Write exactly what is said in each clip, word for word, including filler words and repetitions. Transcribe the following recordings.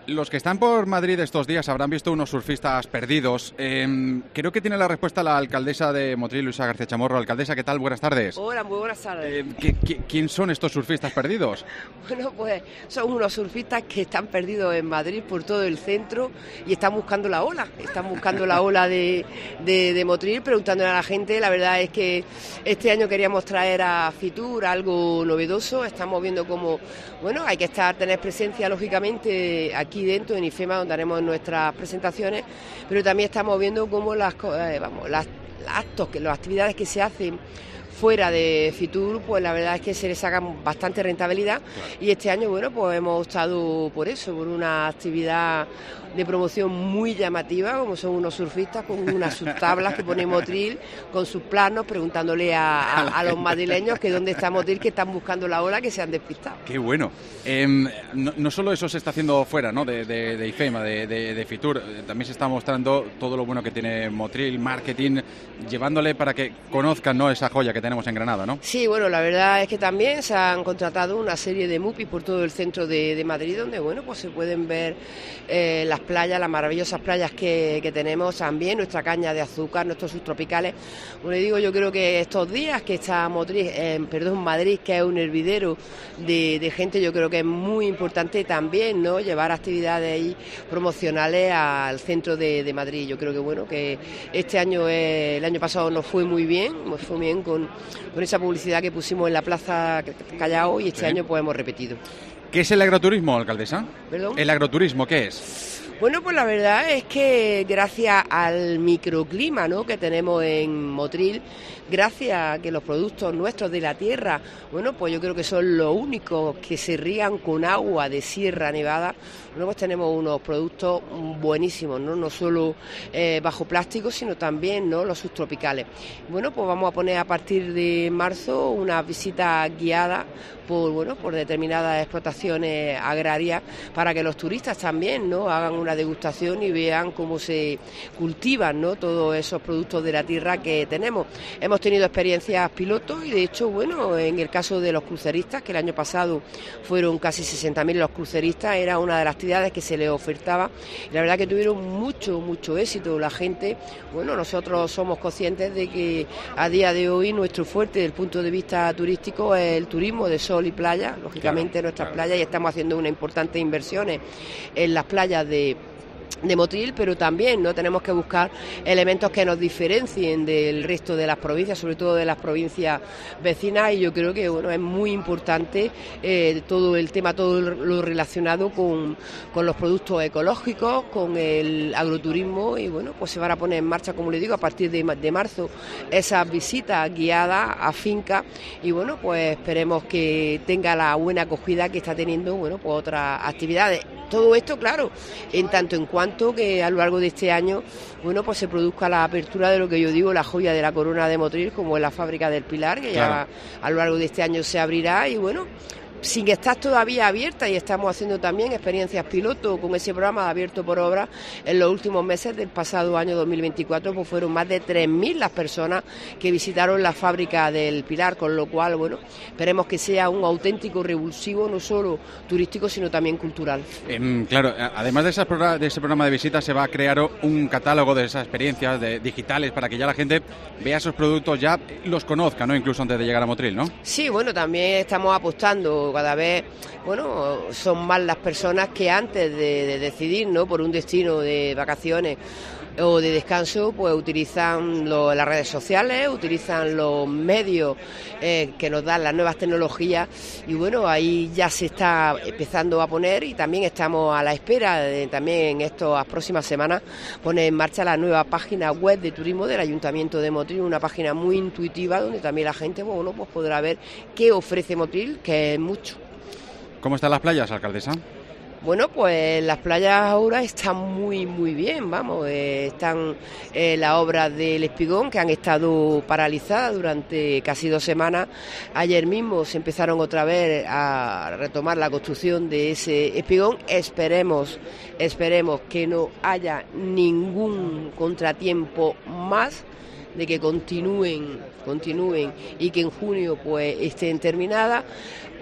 Los que están por Madrid estos días habrán visto unos surfistas perdidos. Eh, creo que tiene la respuesta la alcaldesa de Motril, Luisa García Chamorro. Alcaldesa, ¿qué tal? Buenas tardes. Hola, muy buenas tardes. Eh, ¿qué, qué, ¿Quién son estos surfistas perdidos? Bueno, pues son unos surfistas que están perdidos en Madrid por todo el centro y están buscando la ola. Están buscando la ola de, de, de Motril, preguntándole a la gente. La verdad es que este año queríamos traer a Fitur algo novedoso. Estamos viendo cómo, bueno, hay que estar, tener presencia lógicamente aquí aquí dentro en IFEMA, donde haremos nuestras presentaciones, pero también estamos viendo cómo las, eh, vamos, las, las actos, que, las actividades que se hacen fuera de Fitur, pues la verdad es que se les saca bastante rentabilidad. Claro. Y este año, bueno, pues hemos optado por eso, por una actividad de promoción muy llamativa, como son unos surfistas con unas subtablas que pone Motril, con sus planos, preguntándole a, a, a los madrileños que dónde está Motril, que están buscando la ola, que se han despistado. ¡Qué bueno! Eh, no, no solo eso se está haciendo fuera, ¿no?, de, de, de IFEMA, de, de, de Fitur, también se está mostrando todo lo bueno que tiene Motril, marketing, llevándole para que conozcan, ¿no?, esa joya que tenemos en Granada, ¿no? Sí, bueno, la verdad es que también se han contratado una serie de MUPIs por todo el centro de, de Madrid, donde, bueno, pues se pueden ver eh, las playas, las maravillosas playas que, que tenemos, también nuestra caña de azúcar, nuestros subtropicales. Como le digo, yo creo que estos días que está Motril, eh, perdón, Madrid, que es un hervidero de, de gente, yo creo que es muy importante también, ¿no?, llevar actividades ahí promocionales al centro de, de Madrid. Yo creo que, bueno, que este año, eh, el año pasado nos fue muy bien, nos fue bien con, con esa publicidad que pusimos en la Plaza Callao, y este sí. año pues hemos repetido. ¿Qué es el agroturismo, alcaldesa? ¿Perdón? ¿El agroturismo qué es? Bueno, pues la verdad es que gracias al microclima, ¿no?, que tenemos en Motril, gracias a que los productos nuestros de la tierra, bueno, pues yo creo que son los únicos que se rían con agua de Sierra Nevada. Bueno, pues tenemos unos productos buenísimos, no, no solo eh, bajo plástico, sino también, ¿no?, los subtropicales. Bueno, pues vamos a poner a partir de marzo una visita guiada por, bueno, por determinadas explotaciones agrarias, para que los turistas también, ¿no?, hagan una degustación y vean cómo se cultivan, ¿no?, todos esos productos de la tierra que tenemos. Hemos tenido experiencias pilotos y, de hecho, bueno, en el caso de los cruceristas, que el año pasado fueron casi sesenta mil los cruceristas, era una de las actividades que se les ofertaba, y la verdad que tuvieron mucho, mucho éxito. La gente, bueno, nosotros somos conscientes de que a día de hoy nuestro fuerte desde el punto de vista turístico es el turismo de sol y playa, lógicamente, claro, nuestras claro. playas, y estamos haciendo unas importantes inversiones en las playas de de Motril, pero también no tenemos que buscar elementos que nos diferencien del resto de las provincias, sobre todo de las provincias vecinas, y yo creo que, bueno, es muy importante eh, todo el tema, todo lo relacionado con, con los productos ecológicos, con el agroturismo, y bueno, pues se van a poner en marcha, como le digo, a partir de, de marzo esas visitas guiadas a fincas, y bueno, pues esperemos que tenga la buena acogida que está teniendo, bueno, pues otras actividades. Todo esto, claro, en tanto en cuanto que a lo largo de este año, bueno, pues se produzca la apertura de lo que yo digo, la joya de la corona de Motril, como es la fábrica del Pilar, que claro. ya a lo largo de este año se abrirá, y bueno, sin estar todavía abierta, y estamos haciendo también experiencias piloto con ese programa de Abierto por Obra. En los últimos meses del pasado año dos mil veinticuatro, pues fueron más de tres mil las personas que visitaron la fábrica del Pilar, con lo cual, bueno, esperemos que sea un auténtico revulsivo, no solo turístico, sino también cultural. Eh, claro, además de, esas programa, de ese programa de visitas, se va a crear un catálogo de esas experiencias de, digitales, para que ya la gente vea esos productos, ya los conozca, ¿no?, incluso antes de llegar a Motril, ¿no? Sí, bueno, también estamos apostando. Cada vez, bueno, son más las personas que antes de, de decidir, ¿no?, por un destino de vacaciones o de descanso, pues utilizan lo, las redes sociales, utilizan los medios eh, que nos dan las nuevas tecnologías, y bueno, ahí ya se está empezando a poner, y también estamos a la espera de también en estas próximas semanas poner en marcha la nueva página web de turismo del Ayuntamiento de Motril, una página muy intuitiva donde también la gente, bueno, pues podrá ver qué ofrece Motril, que es mucho. ¿Cómo están las playas, alcaldesa? Bueno, pues las playas ahora están muy, muy bien, vamos, eh, están eh, las obras del Espigón, que han estado paralizadas durante casi dos semanas. Ayer mismo se empezaron otra vez a retomar la construcción de ese Espigón. Esperemos, esperemos que no haya ningún contratiempo más, de que continúen, continúen y que en junio pues estén terminadas.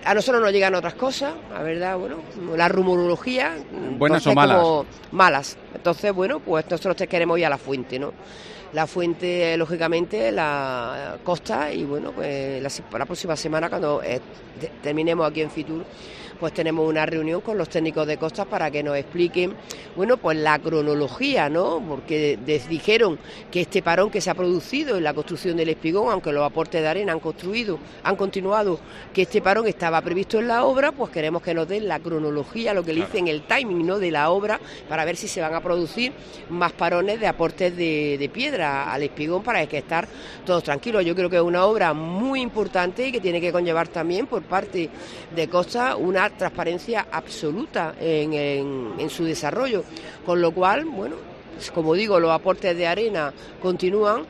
A nosotros nos llegan otras cosas, la verdad, bueno, la rumorología. ¿Buenas o malas? Como malas. Entonces, bueno, pues nosotros te queremos ir a la fuente, ¿no? La fuente, lógicamente, la Costa, y bueno, pues la, la próxima semana, cuando eh, te, terminemos aquí en Fitur, pues tenemos una reunión con los técnicos de Costas para que nos expliquen, bueno, pues la cronología, ¿no? Porque les dijeron que este parón que se ha producido en la construcción del espigón, aunque los aportes de arena han construido, han continuado, que este parón estaba previsto en la obra, pues queremos que nos den la cronología, lo que le dicen el timing, ¿no?, de la obra, para ver si se van a producir más parones de aportes de, de piedra al espigón, para que estar todos tranquilos. Yo creo que es una obra muy importante y que tiene que conllevar también por parte de Costas una transparencia absoluta en, en, en su desarrollo, con lo cual, bueno, pues como digo, los aportes de arena continúan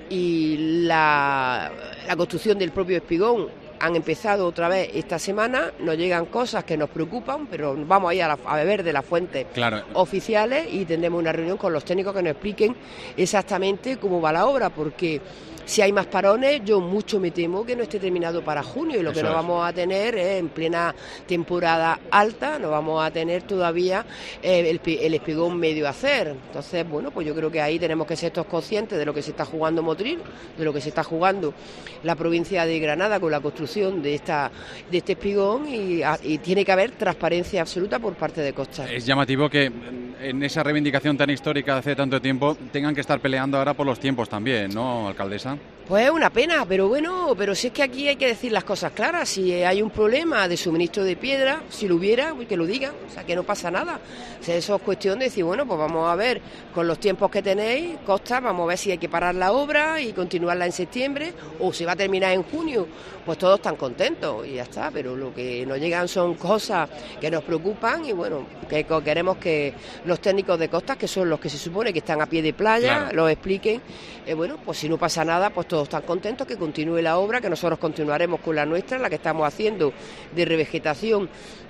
y la, la construcción del propio espigón han empezado otra vez esta semana. Nos llegan cosas que nos preocupan, pero vamos a ir a, la, a beber de las fuentes claro. oficiales y tendremos una reunión con los técnicos que nos expliquen exactamente cómo va la obra, porque si hay más parones, yo mucho me temo que no esté terminado para junio, y lo Eso que no es. vamos a tener es, en plena temporada alta, no vamos a tener todavía eh, el, el espigón medio a hacer. Entonces, bueno, pues yo creo que ahí tenemos que ser todos conscientes de lo que se está jugando Motril, de lo que se está jugando la provincia de Granada con la construcción de esta de este espigón, y, y tiene que haber transparencia absoluta por parte de Costas. Es llamativo que en esa reivindicación tan histórica de hace tanto tiempo tengan que estar peleando ahora por los tiempos también, ¿no, alcaldesa? Pues es una pena, pero bueno, pero si es que aquí hay que decir las cosas claras. Si hay un problema de suministro de piedra, si lo hubiera, que lo digan, o sea, que no pasa nada. O sea, eso es cuestión de decir, bueno, pues vamos a ver con los tiempos que tenéis, Costas, vamos a ver si hay que parar la obra y continuarla en septiembre, o se va a terminar en junio. Pues todos están contentos y ya está, pero lo que nos llegan son cosas que nos preocupan, y bueno, que queremos que los técnicos de Costas, que son los que se supone que están a pie de playa, claro, los expliquen. Eh, bueno, pues si no pasa nada, pues todos están contentos, que continúe la obra, que nosotros continuaremos con la nuestra, la que estamos haciendo de revegetación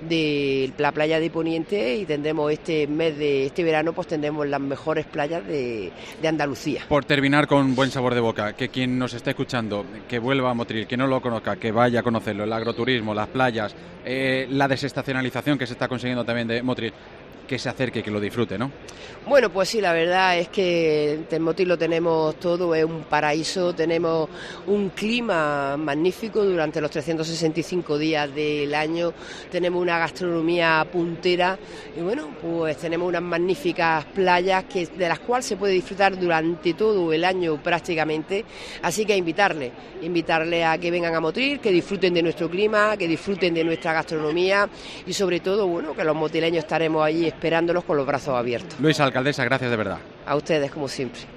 de la playa de Poniente, y tendremos este mes de este verano, pues tendremos las mejores playas de, de Andalucía. Por terminar con buen sabor de boca, que quien nos esté escuchando, que vuelva a Motril, que no lo conozca, que vaya a conocerlo, el agroturismo, las playas, eh, la desestacionalización que se está consiguiendo también de Motril, que se acerque, que lo disfrute, ¿no? Bueno, pues sí, la verdad es que en Motril lo tenemos todo, es un paraíso, tenemos un clima magnífico durante los trescientos sesenta y cinco días del año, tenemos una gastronomía puntera, y bueno, pues tenemos unas magníficas playas que, de las cuales se puede disfrutar durante todo el año prácticamente, así que invitarles, invitarles a que vengan a Motril, que disfruten de nuestro clima, que disfruten de nuestra gastronomía, y sobre todo, bueno, que los motrileños estaremos allí esperándolos con los brazos abiertos. Luisa, alcaldesa, gracias de verdad. A ustedes, como siempre.